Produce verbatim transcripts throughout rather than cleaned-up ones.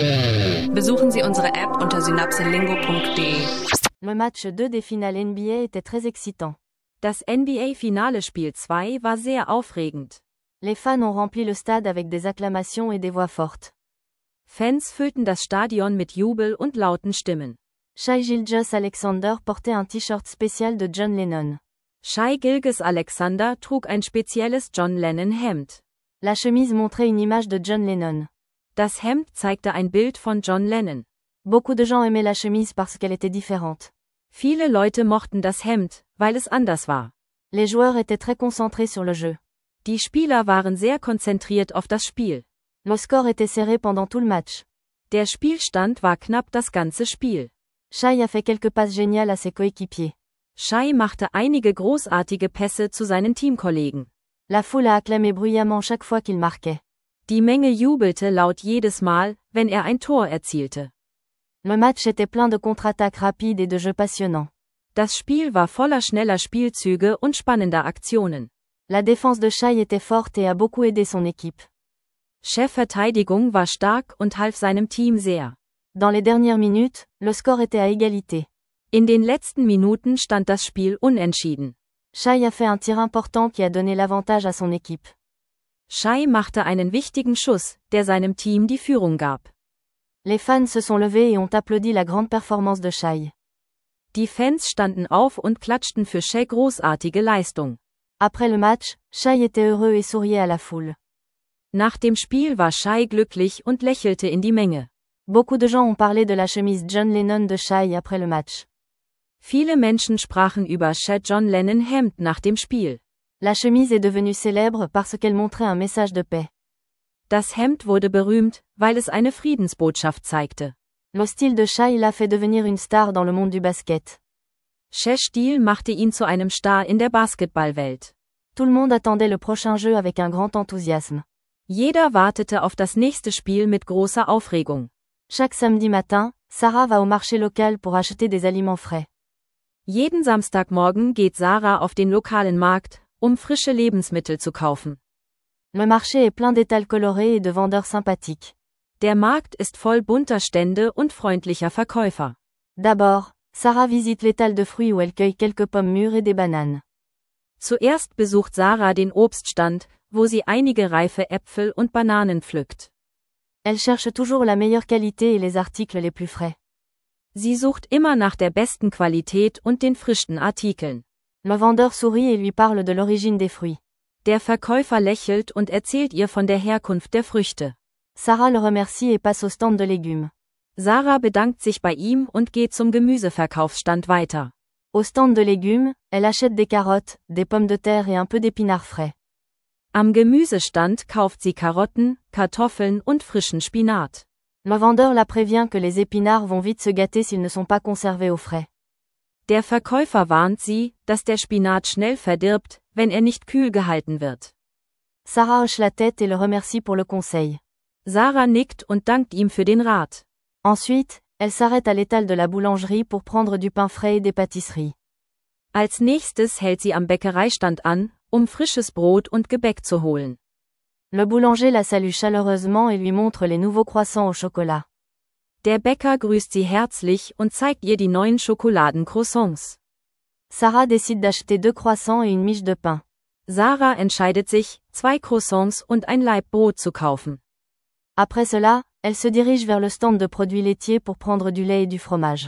Besuchen Sie unsere App unter synapselingo punkt de. Le match deux des finales N B A était très excitant. Das N B A-Finale Spiel zwei war sehr aufregend. Les fans ont rempli le stade avec des acclamations et des voix fortes. Fans füllten das Stadion mit Jubel und lauten Stimmen. Shai Gilgeous-Alexander portait un T-shirt spécial de John Lennon. Shai Gilgeous-Alexander trug ein spezielles John Lennon-Hemd. La chemise montrait une image de John Lennon. Das Hemd zeigte ein Bild von John Lennon. Beaucoup de gens aimaient la chemise parce qu'elle était différente. Viele Leute mochten das Hemd, weil es anders war. Les joueurs étaient très concentrés sur le jeu. Die Spieler waren sehr konzentriert auf das Spiel. Le score était serré pendant tout le match. Der Spielstand war knapp das ganze Spiel. Shai a fait quelques passes géniales à ses coéquipiers. Shai machte einige großartige Pässe zu seinen Teamkollegen. La foule a acclamé bruyamment chaque fois qu'il marquait. Die Menge jubelte laut jedes Mal, wenn er ein Tor erzielte. Le match était plein de contre-attaques rapides et de jeux passionnants. Das Spiel war voller schneller Spielzüge und spannender Aktionen. La défense de Shai était forte et a beaucoup aidé son équipe. Chefverteidigung war stark und half seinem Team sehr. Dans les dernières minutes, le score était à égalité. In den letzten Minuten stand das Spiel unentschieden. Shai a fait un tir important qui a donné l'avantage à son équipe. Shai machte einen wichtigen Schuss, der seinem Team die Führung gab. Les fans se sont levés et ont applaudi la grande performance de Shai. Die Fans standen auf und klatschten für Shai großartige Leistung. Après le match, Shai était heureux et souriait à la foule. Nach dem Spiel war Shai glücklich und lächelte in die Menge. Beaucoup de gens ont parlé de la chemise John Lennon de Shai après le match. Viele Menschen sprachen über Shai John Lennon Hemd nach dem Spiel. La chemise est devenue célèbre parce qu'elle montrait un message de paix. Das Hemd wurde berühmt, weil es eine Friedensbotschaft zeigte. Le style de Shai l'a fait devenir une star dans le monde du basket. Shais Stil machte ihn zu einem Star in der Basketballwelt. Tout le monde attendait le prochain jeu avec un grand enthousiasme. Jeder wartete auf das nächste Spiel mit großer Aufregung. Chaque samedi matin, Sarah va au marché local pour acheter des aliments frais. Jeden Samstagmorgen geht Sarah auf den lokalen Markt, um frische Lebensmittel zu kaufen. Le marché est plein d'étals colorés et de vendeurs sympathiques. Der Markt ist voll bunter Stände und freundlicher Verkäufer. D'abord, Sarah visite l'étal de fruits où elle cueille quelques pommes mûres et des bananes. Zuerst besucht Sarah den Obststand, wo sie einige reife Äpfel und Bananen pflückt. Elle cherche toujours la meilleure qualité et les articles les plus frais. Sie sucht immer nach der besten Qualität und den frischen Artikeln. Le vendeur sourit et lui parle de l'origine des fruits. Der Verkäufer lächelt und erzählt ihr von der Herkunft der Früchte. Sarah le remercie et passe au stand de légumes. Sarah bedankt sich bei ihm und geht zum Gemüseverkaufsstand weiter. Au stand de légumes, elle achète des carottes, des pommes de terre et un peu d'épinards frais. Am Gemüsestand kauft sie Karotten, Kartoffeln und frischen Spinat. Le vendeur la prévient que les épinards vont vite se gâter s'ils ne sont pas conservés au frais. Der Verkäufer warnt sie, dass der Spinat schnell verdirbt, wenn er nicht kühl gehalten wird. Sarah hoche la tête et le remercie pour le conseil. Sarah nickt und dankt ihm für den Rat. Ensuite, elle s'arrête à l'étal de la boulangerie pour prendre du pain frais et des pâtisseries. Als nächstes hält sie am Bäckereistand an, um frisches Brot und Gebäck zu holen. Le boulanger la salue chaleureusement et lui montre les nouveaux croissants au chocolat. Der Bäcker grüßt sie herzlich und zeigt ihr die neuen Schokoladencroissants. Sarah décide d'acheter deux croissants et une miche de pain. Sarah entscheidet sich, zwei Croissants und ein Laib Brot zu kaufen. Après cela, elle se dirige vers le stand de produits laitiers pour prendre du lait et du fromage.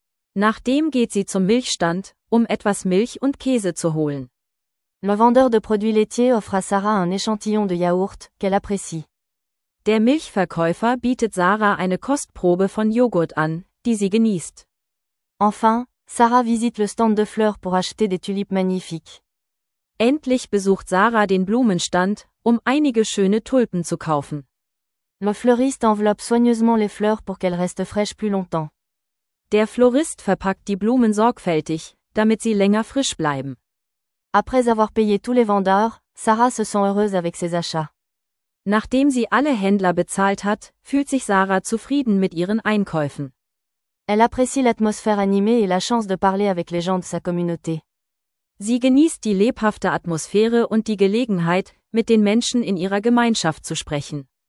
Nachdem geht sie zum Milchstand, um etwas Milch und Käse zu holen. Le vendeur de produits laitiers offre à Sarah un échantillon de yaourt, qu'elle apprécie. Der Milchverkäufer bietet Sarah eine Kostprobe von Joghurt an, die sie genießt. Enfin, Sarah visite le stand de fleurs pour acheter des tulipes magnifiques. Endlich besucht Sarah den Blumenstand, um einige schöne Tulpen zu kaufen. Le fleuriste enveloppe soigneusement les fleurs pour qu'elles restent fraîches plus longtemps. Der Florist verpackt die Blumen sorgfältig, damit sie länger frisch bleiben. Après avoir payé tous les vendeurs, Sarah se sent heureuse avec ses achats. Nachdem sie alle Händler bezahlt hat, fühlt sich Sarah zufrieden mit ihren Einkäufen. Elle apprécie l'atmosphère animée et la chance de parler avec les gens de sa communauté. Sie genießt die lebhafte Atmosphäre und die Gelegenheit, mit den Menschen in ihrer Gemeinschaft zu sprechen.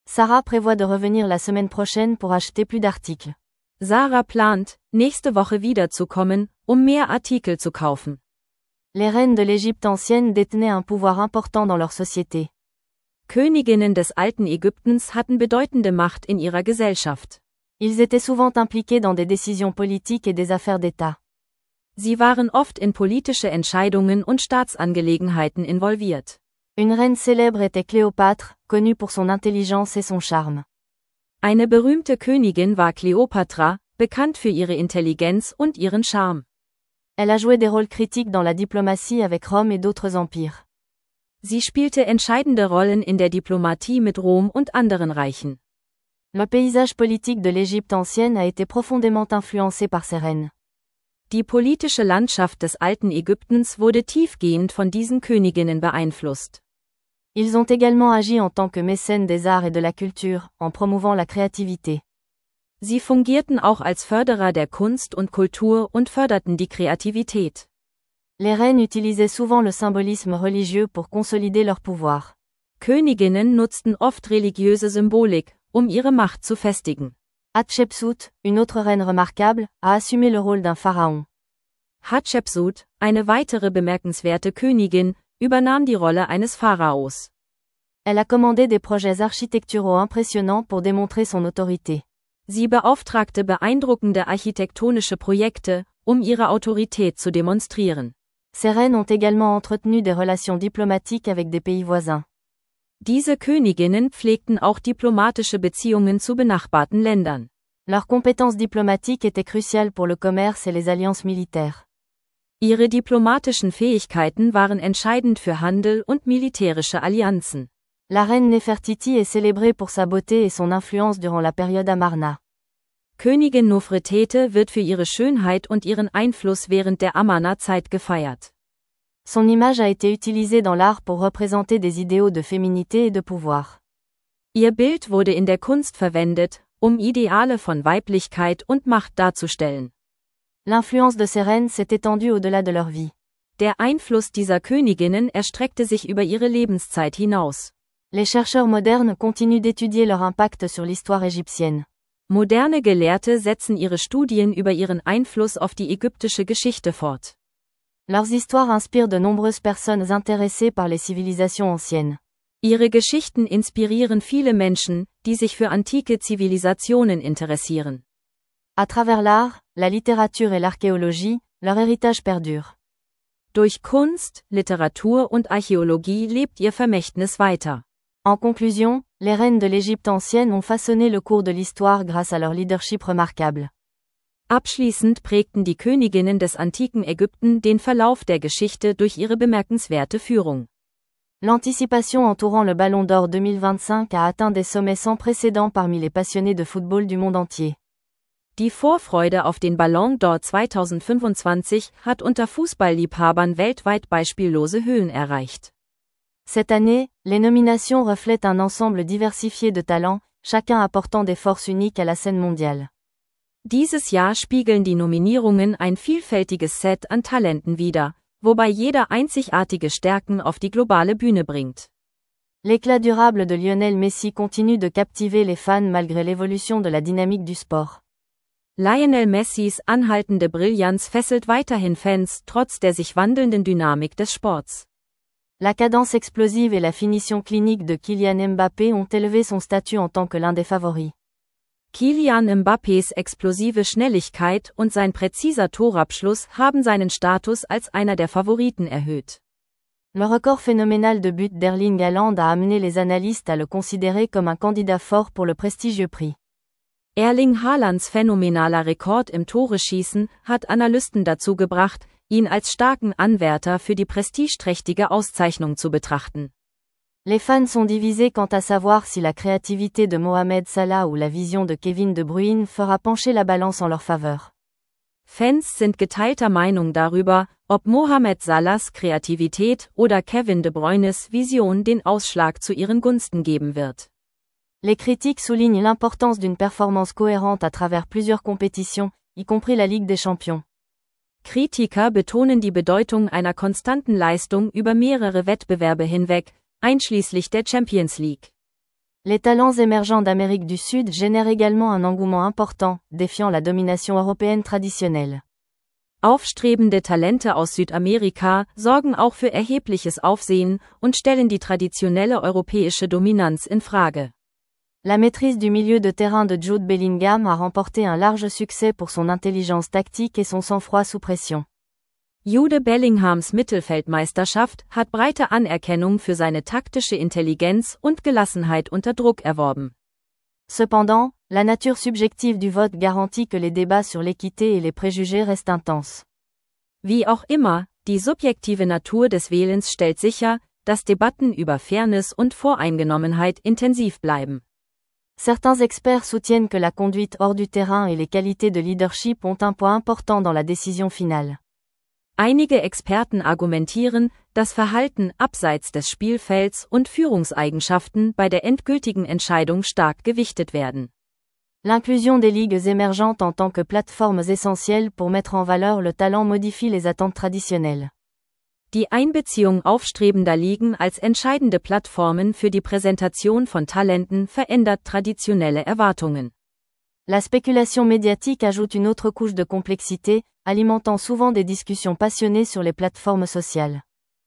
Sarah prévoit de revenir la semaine prochaine pour acheter plus d'articles. Sarah plant, nächste Woche wiederzukommen, um mehr Artikel zu kaufen. Les reines de l'Égypte ancienne détenaient un pouvoir important dans leur société. Königinnen des alten Ägyptens hatten bedeutende Macht in ihrer Gesellschaft. Ils étaient souvent impliqués dans des décisions politiques et des affaires d'État. Sie waren oft in politische Entscheidungen und Staatsangelegenheiten involviert. Une reine célèbre était Cléopâtre, connue pour son intelligence et son charme. Eine berühmte Königin war Kleopatra, bekannt für ihre Intelligenz und ihren Charme. Elle a joué des rôles critiques dans la diplomatie avec Rome et d'autres empires. Sie spielte entscheidende Rollen in der Diplomatie mit Rom und anderen Reichen. Le paysage politique de l'Égypte ancienne a été profondément influencé par ces reines. Die politische Landschaft des alten Ägyptens wurde tiefgehend von diesen Königinnen beeinflusst. Ils ont également agi en tant que mécènes des arts et de la culture, en promouvant la créativité. Sie fungierten auch als Förderer der Kunst und Kultur und förderten die Kreativität. Les reines utilisaient souvent le symbolisme religieux pour consolider leur pouvoir. Königinnen nutzten oft religiöse Symbolik, um ihre Macht zu festigen. Hatschepsut, une autre reine remarquable, a assumé le rôle d'un pharaon. Hatschepsut, eine weitere bemerkenswerte Königin, übernahm die Rolle eines Pharaos. Elle a commandé des projets architecturaux impressionnants pour démontrer son autorité. Sie beauftragte beeindruckende architektonische Projekte, um ihre Autorität zu demonstrieren. Ces reines ont également entretenu des relations diplomatiques avec des pays voisins. Diese Königinnen pflegten auch diplomatische Beziehungen zu benachbarten Ländern. Leurs compétences diplomatiques étaient cruciales pour le commerce et les alliances militaires. Ihre diplomatischen Fähigkeiten waren entscheidend für Handel und militärische Allianzen. La reine Nefertiti est célébrée pour sa beauté et son influence durant la période Amarna. Königin Nofretete wird für ihre Schönheit und ihren Einfluss während der Amarna-Zeit gefeiert. Son image a été utilisée dans l'art pour représenter des idéaux de féminité et de pouvoir. Ihr Bild wurde in der Kunst verwendet, um Ideale von Weiblichkeit und Macht darzustellen. L'influence de ces reines s'est étendue au-delà de leur vie. Der Einfluss dieser Königinnen erstreckte sich über ihre Lebenszeit hinaus. Les chercheurs modernes continuent d'étudier leur impact sur l'histoire égyptienne. Moderne Gelehrte setzen ihre Studien über ihren Einfluss auf die ägyptische Geschichte fort. Leurs histoires inspirent de nombreuses personnes intéressées par les civilisations anciennes. Ihre Geschichten inspirieren viele Menschen, die sich für antike Zivilisationen interessieren. À travers l'art, la littérature et l'archéologie, leur héritage perdure. Durch Kunst, Literatur und Archäologie lebt ihr Vermächtnis weiter. En conclusion, les reines de l'Égypte ancienne ont façonné le cours de l'histoire grâce à leur leadership remarquable. Abschließend prägten die Königinnen des antiken Ägypten den Verlauf der Geschichte durch ihre bemerkenswerte Führung. L'anticipation entourant le Ballon d'Or deux mille vingt-cinq a atteint des sommets sans précédent parmi les passionnés de football du monde entier. Die Vorfreude auf den Ballon d'Or zweitausendfünfundzwanzig hat unter Fußballliebhabern weltweit beispiellose Höhen erreicht. Cette année, les nominations reflètent un ensemble diversifié de talents, chacun apportant des forces uniques à la scène mondiale. Dieses Jahr spiegeln die Nominierungen ein vielfältiges Set an Talenten wider, wobei jeder einzigartige Stärken auf die globale Bühne bringt. L'éclat durable de Lionel Messi continue de captiver les fans malgré l'évolution de la dynamique du sport. Lionel Messis anhaltende Brillanz fesselt weiterhin Fans trotz der sich wandelnden Dynamik des Sports. La cadence explosive et la finition clinique de Kylian Mbappé ont élevé son statut en tant que l'un des favoris. Kylian Mbappés explosive Schnelligkeit und sein präziser Torabschluss haben seinen Status als einer der Favoriten erhöht. Le record phénoménal de buts d'Erling Haaland a amené les analystes à le considérer comme un candidat fort pour le prestigieux prix. Erling Haalands phänomenaler Rekord im Toreschießen hat Analysten dazu gebracht, ihn als starken Anwärter für die prestigeträchtige Auszeichnung zu betrachten. Les fans sont divisés quant à savoir si la créativité de Mohamed Salah ou la vision de Kevin De Bruyne fera pencher la balance en leur faveur. Fans sind geteilter Meinung darüber, ob Mohamed Salahs Kreativität oder Kevin De Bruynes Vision den Ausschlag zu ihren Gunsten geben wird. Les critiques soulignent l'importance d'une performance cohérente à travers plusieurs compétitions, y compris la Ligue des Champions. Kritiker betonen die Bedeutung einer konstanten Leistung über mehrere Wettbewerbe hinweg, einschließlich der Champions League. Les talents émergents d'Amérique du Sud génèrent également un engouement important, défiant la domination européenne traditionnelle. Aufstrebende Talente aus Südamerika sorgen auch für erhebliches Aufsehen und stellen die traditionelle europäische Dominanz in Frage. La maîtrise du milieu de terrain de Jude Bellingham a remporté un large succès pour son intelligence tactique et son sang-froid sous pression. Jude Bellinghams Mittelfeldmeisterschaft hat breite Anerkennung für seine taktische Intelligenz und Gelassenheit unter Druck erworben. Cependant, la nature subjective du vote garantit que les débats sur l'équité et les préjugés restent intenses. Wie auch immer, die subjektive Natur des Wählens stellt sicher, dass Debatten über Fairness und Voreingenommenheit intensiv bleiben. Certains experts soutiennent que la conduite hors du terrain et les qualités de leadership ont un poids important dans la décision finale. Einige Experten argumentieren, dass Verhalten abseits des Spielfelds und Führungseigenschaften bei der endgültigen Entscheidung stark gewichtet werden. L'inclusion des ligues émergentes en tant que plateformes essentielles pour mettre en valeur le talent modifie les attentes traditionnelles. Die Einbeziehung aufstrebender Ligen als entscheidende Plattformen für die Präsentation von Talenten verändert traditionelle Erwartungen. La spéculation médiatique ajoute une autre couche de complexité, alimentant souvent des discussions passionnées sur les plateformes sociales.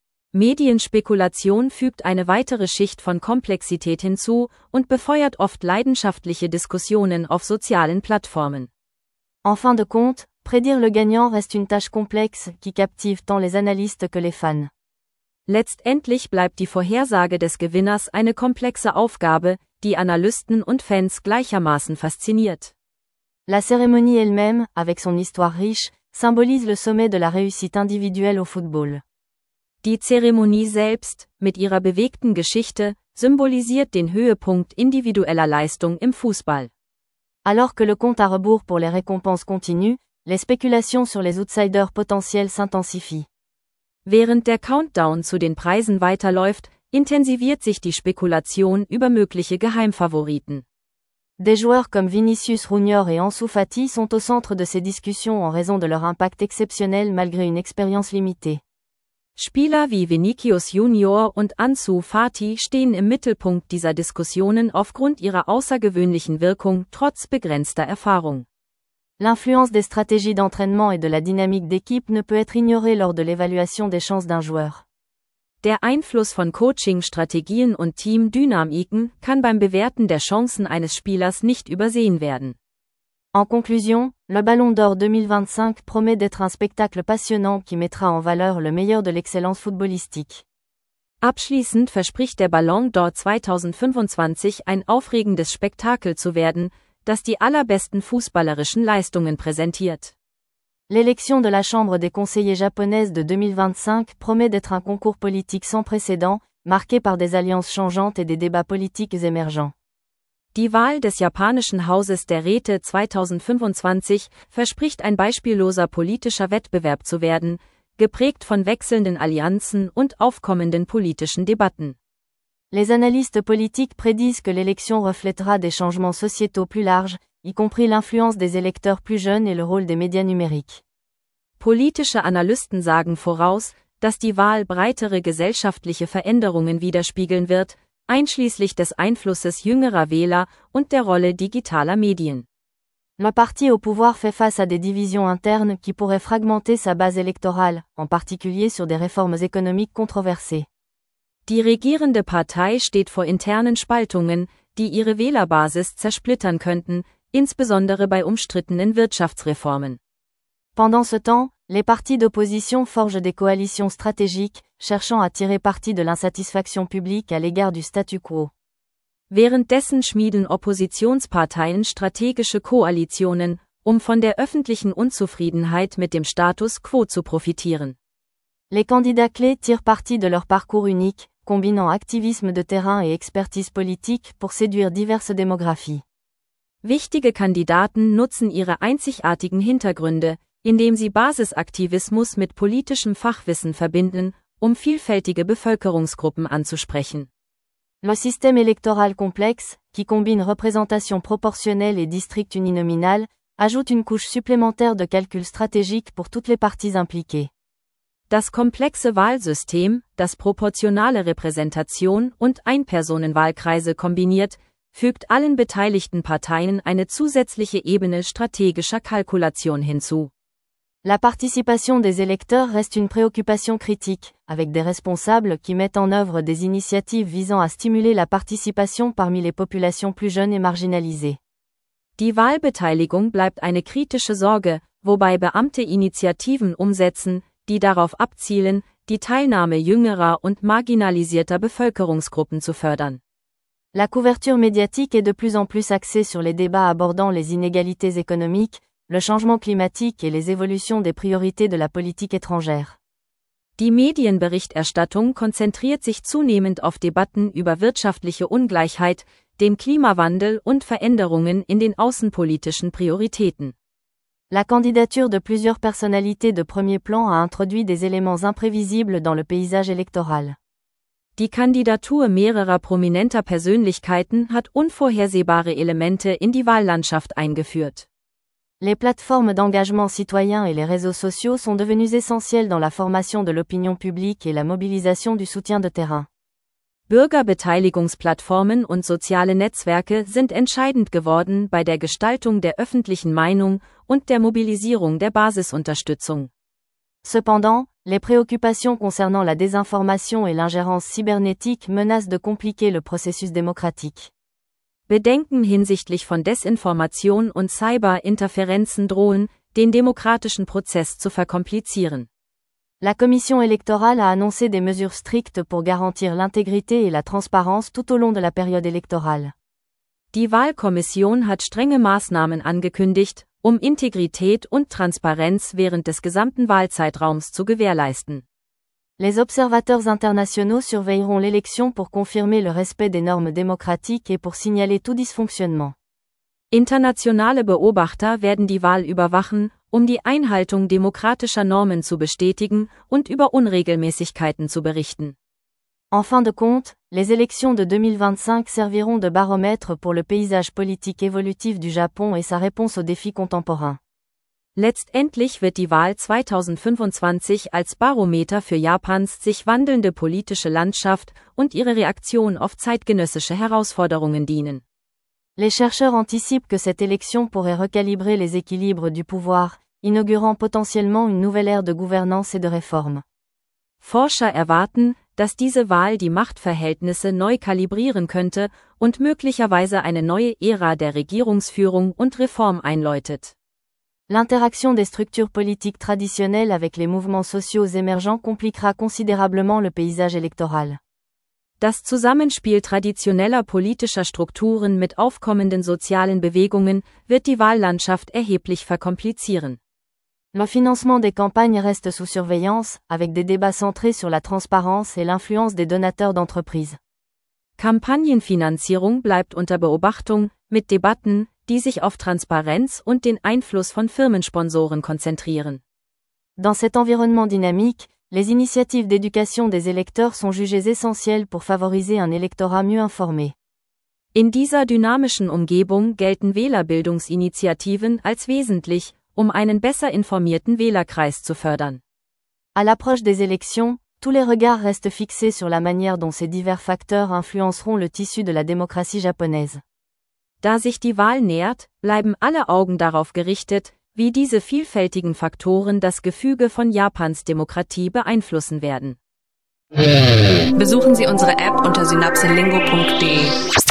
Medienspekulation fügt eine weitere Schicht von Komplexität hinzu und befeuert oft leidenschaftliche Diskussionen auf sozialen Plattformen. En fin de compte, prédire le gagnant reste une tâche complexe qui captive tant les analystes que les fans. Letztendlich bleibt die Vorhersage des Gewinners eine komplexe Aufgabe, die Analysten und Fans gleichermaßen fasziniert. La cérémonie elle-même, avec son histoire riche, symbolise le sommet de la réussite individuelle au football. Die Zeremonie selbst, mit ihrer bewegten Geschichte, symbolisiert den Höhepunkt individueller Leistung im Fußball. Alors que le compte à rebours pour les récompenses continue, les spéculations sur les outsiders potentiels s'intensifient. Während der Countdown zu den Preisen weiterläuft, intensiviert sich die Spekulation über mögliche Geheimfavoriten. Des joueurs comme Vinicius Junior et Ansu Fati sont au centre de ces discussions en raison de leur impact exceptionnel malgré une expérience limitée. Spieler wie Vinicius Junior und Ansu Fati stehen im Mittelpunkt dieser Diskussionen aufgrund ihrer außergewöhnlichen Wirkung trotz begrenzter Erfahrung. L'influence des stratégies d'entraînement et de la dynamique d'équipe ne peut être ignorée lors de l'évaluation des chances d'un joueur. Der Einfluss von Coaching-Strategien und Team-Dynamiken kann beim Bewerten der Chancen eines Spielers nicht übersehen werden. En conclusion, le Ballon d'Or deux mille vingt-cinq promet d'être un spectacle passionnant qui mettra en valeur le meilleur de l'excellence footballistique. Abschließend verspricht der Ballon d'Or zweitausendfünfundzwanzig ein aufregendes Spektakel zu werden, das die allerbesten fußballerischen Leistungen präsentiert. L'élection de la Chambre des conseillers japonaise de deux mille vingt-cinq promet d'être un concours politique sans précédent, marqué par des alliances changeantes et des débats politiques émergents. Die Wahl des japanischen Hauses der Räte zweitausendfünfundzwanzig verspricht ein beispielloser politischer Wettbewerb zu werden, geprägt von wechselnden Allianzen und aufkommenden politischen Debatten. Les analystes politiques prédisent que l'élection reflètera des changements sociétaux plus larges, y compris l'influence des électeurs plus jeunes et le rôle des médias numériques. Politische Analysten sagen voraus, dass die Wahl breitere gesellschaftliche Veränderungen widerspiegeln wird, einschließlich des Einflusses jüngerer Wähler und der Rolle digitaler Medien. Le parti au pouvoir fait face à des divisions internes qui pourraient fragmenter sa base électorale, en particulier sur des réformes économiques controversées. Die regierende Partei steht vor internen Spaltungen, die ihre Wählerbasis zersplittern könnten, insbesondere bei umstrittenen Wirtschaftsreformen. Pendant ce temps, les partis d'opposition forgent des coalitions stratégiques, cherchant à tirer parti de l'insatisfaction publique à l'égard du statu quo. Währenddessen schmieden Oppositionsparteien strategische Koalitionen, um von der öffentlichen Unzufriedenheit mit dem Status quo zu profitieren. Les candidats clés tirent parti de leur parcours unique, combinant activisme de terrain et expertise politique pour séduire diverses démographies. Wichtige Kandidaten nutzen ihre einzigartigen Hintergründe, indem sie Basisaktivismus mit politischem Fachwissen verbinden, um vielfältige Bevölkerungsgruppen anzusprechen. Le système électoral complexe, qui combine représentation proportionnelle et district uninominal, ajoute une couche supplémentaire de calcul stratégique pour toutes les parties impliquées. Das komplexe Wahlsystem, das proportionale Repräsentation und Einpersonenwahlkreise kombiniert, fügt allen beteiligten Parteien eine zusätzliche Ebene strategischer Kalkulation hinzu. La participation des électeurs reste une préoccupation critique, avec des responsables qui mettent en œuvre des initiatives visant à stimuler la participation parmi les populations plus jeunes et marginalisées. Die Wahlbeteiligung bleibt eine kritische Sorge, wobei Beamte Initiativen umsetzen, die darauf abzielen, die Teilnahme jüngerer und marginalisierter Bevölkerungsgruppen zu fördern. La couverture médiatique est de plus en plus axée sur les débats abordant les inégalités économiques, le changement climatique et les évolutions des priorités de la politique étrangère. Die Medienberichterstattung konzentriert sich zunehmend auf Debatten über wirtschaftliche Ungleichheit, dem Klimawandel und Veränderungen in den außenpolitischen Prioritäten. La candidature de plusieurs personnalités de premier plan a introduit des éléments imprévisibles dans le paysage électoral. Die Kandidatur mehrerer prominenter Persönlichkeiten hat unvorhersehbare Elemente in die Wahllandschaft eingeführt. Les plateformes d'engagement citoyen et les réseaux sociaux sont devenus essentiels dans la formation de l'opinion publique et la mobilisation du soutien de terrain. Bürgerbeteiligungsplattformen und soziale Netzwerke sind entscheidend geworden bei der Gestaltung der öffentlichen Meinung und der Mobilisierung der Basisunterstützung. Cependant, les préoccupations concernant la désinformation et l'ingérence cybernétique menacent de compliquer le processus démocratique. Bedenken hinsichtlich von Desinformation und Cyberinterferenzen drohen, den demokratischen Prozess zu verkomplizieren. La Commission électorale a annoncé des mesures strictes pour garantir l'intégrité et la transparence tout au long de la période électorale. Die Wahlkommission hat strenge Maßnahmen angekündigt, um Integrität und Transparenz während des gesamten Wahlzeitraums zu gewährleisten. Les observateurs internationaux surveilleront l'élection pour confirmer le respect des normes démocratiques et pour signaler tout dysfonctionnement. Internationale Beobachter werden die Wahl überwachen, um die Einhaltung demokratischer Normen zu bestätigen und über Unregelmäßigkeiten zu berichten. En fin de compte, les élections de deux mille vingt-cinq serviront de baromètre pour le paysage politique évolutif du Japon et sa réponse aux défis contemporains. Letztendlich wird die Wahl zweitausendfünfundzwanzig als Barometer für Japans sich wandelnde politische Landschaft und ihre Reaktion auf zeitgenössische Herausforderungen dienen. Les chercheurs anticipent que cette élection pourrait recalibrer les équilibres du pouvoir, inaugurant potentiellement une nouvelle ère de gouvernance et de réforme. Forscher erwarten, dass diese Wahl die Machtverhältnisse neu kalibrieren könnte und möglicherweise eine neue Ära der Regierungsführung und Reform einläutet. L'interaction des structures politiques traditionnelles avec les mouvements sociaux émergents compliquera considérablement le paysage électoral. Das Zusammenspiel traditioneller politischer Strukturen mit aufkommenden sozialen Bewegungen wird die Wahllandschaft erheblich verkomplizieren. Le financement des campagnes reste sous surveillance, avec des débats centrés sur la transparence et l'influence des donateurs d'entreprises. Kampagnenfinanzierung bleibt unter Beobachtung, mit Debatten, die sich auf Transparenz und den Einfluss von Firmensponsoren konzentrieren. Dans cet environnement dynamique, les initiatives d'éducation des électeurs sont jugées essentielles pour favoriser un électorat mieux informé. In dieser dynamischen Umgebung gelten Wählerbildungsinitiativen als wesentlich, um einen besser informierten Wählerkreis zu fördern. À l'approche des élections, tous les regards restent fixés sur la manière dont ces divers facteurs influenceront le tissu de la démocratie japonaise. Da sich die Wahl nähert, bleiben alle Augen darauf gerichtet, wie diese vielfältigen Faktoren das Gefüge von Japans Demokratie beeinflussen werden. Besuchen Sie unsere App unter synapselingo punkt de.